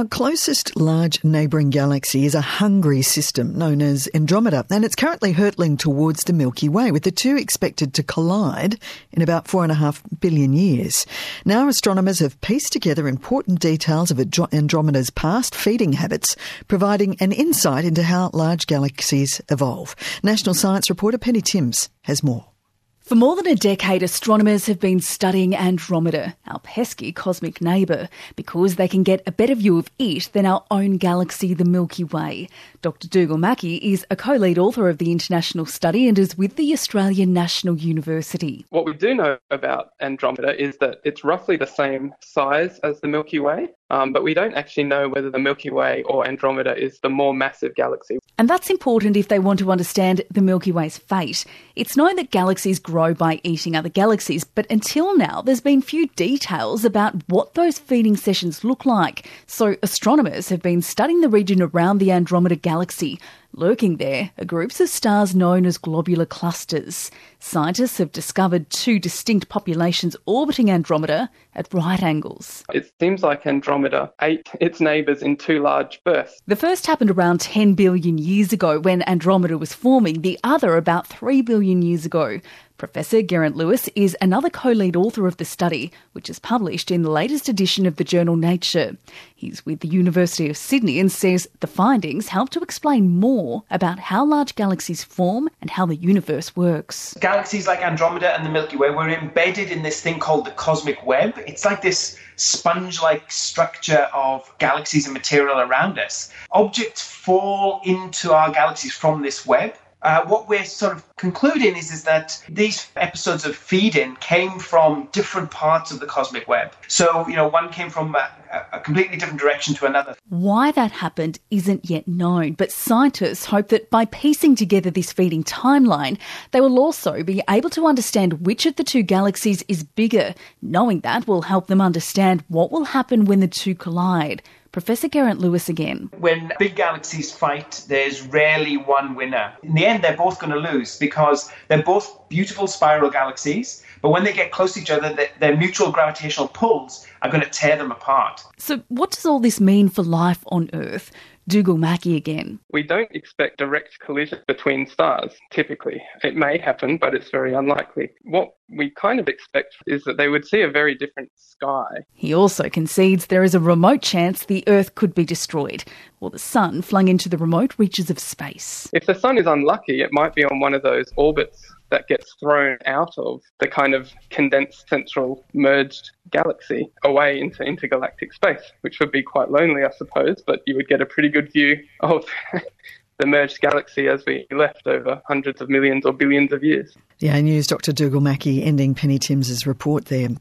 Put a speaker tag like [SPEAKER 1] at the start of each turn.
[SPEAKER 1] Our closest large neighbouring galaxy is a hungry system known as Andromeda, and it's currently hurtling towards the Milky Way, with the two expected to collide in about 4.5 billion years. Now astronomers have pieced together important details of Andromeda's past feeding habits, providing an insight into how large galaxies evolve. National Science reporter Penny Timms has more.
[SPEAKER 2] For more than a decade, astronomers have been studying Andromeda, our pesky cosmic neighbour, because they can get a better view of it than our own galaxy, the Milky Way. Dr Dougal Mackey is a co-lead author of the international study and is with the Australian National University.
[SPEAKER 3] What we do know about Andromeda is that it's roughly the same size as the Milky Way, but we don't actually know whether the Milky Way or Andromeda is the more massive galaxy.
[SPEAKER 2] And that's important if they want to understand the Milky Way's fate. It's known that galaxies grow by eating other galaxies, but until now there's been few details about what those feeding sessions look like. So astronomers have been studying the region around the Andromeda galaxy. Lurking there are groups of stars known as globular clusters. Scientists have discovered two distinct populations orbiting Andromeda at right angles.
[SPEAKER 3] It seems like Andromeda ate its neighbours in two large bursts.
[SPEAKER 2] The first happened around 10 billion years ago when Andromeda was forming, the other about 3 billion years ago. Professor Geraint Lewis is another co-lead author of the study, which is published in the latest edition of the journal Nature. He's with the University of Sydney and says the findings help to explain more about how large galaxies form and how the universe works.
[SPEAKER 4] Galaxies like Andromeda and the Milky Way were embedded in this thing called the cosmic web. It's like this sponge-like structure of galaxies and material around us. Objects fall into our galaxies from this web. What we're sort of concluding is that these episodes of feeding came from different parts of the cosmic web. So, one came from a completely different direction to another.
[SPEAKER 2] Why that happened isn't yet known, but scientists hope that by piecing together this feeding timeline, they will also be able to understand which of the two galaxies is bigger. Knowing that will help them understand what will happen when the two collide. Professor Geraint Lewis again.
[SPEAKER 4] When big galaxies fight, there's rarely one winner. In the end, they're both going to lose because they're both beautiful spiral galaxies, but when they get close to each other, their mutual gravitational pulls are going to tear them apart.
[SPEAKER 2] So what does all this mean for life on Earth? Dougal Mackey again.
[SPEAKER 3] We don't expect direct collision between stars, typically. It may happen, but it's very unlikely. What we kind of expect is that they would see a very different sky.
[SPEAKER 2] He also concedes there is a remote chance the Earth could be destroyed, or the Sun flung into the remote reaches of space.
[SPEAKER 3] If the Sun is unlucky, it might be on one of those orbits that gets thrown out of the kind of condensed central merged galaxy away into intergalactic space, which would be quite lonely, I suppose, but you would get a pretty good view of the merged galaxy as we left over hundreds of millions or billions of years.
[SPEAKER 1] Yeah, News Dr Dougal Mackey ending Penny Timms' report there.